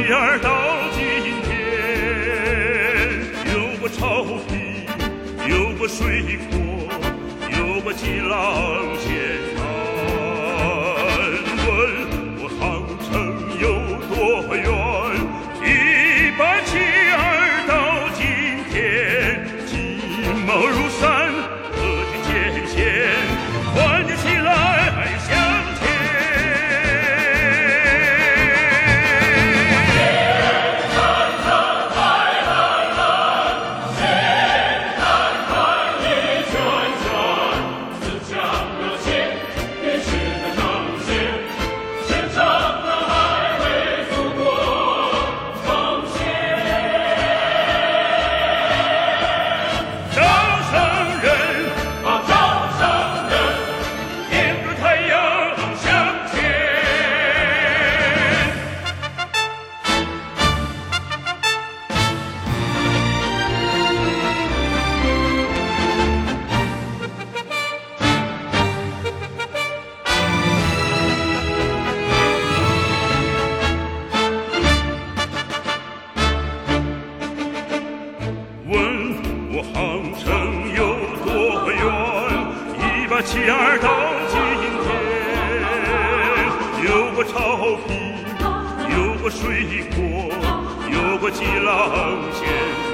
儿到今天，有过草皮，有过水果，有过几浪线船。问我航程有多远？一把旗儿到今天，金毛如山，和君渐现，团结起来向前。我航程有多远？一把旗儿到今天，有过草皮，有过水果，有过几浪线。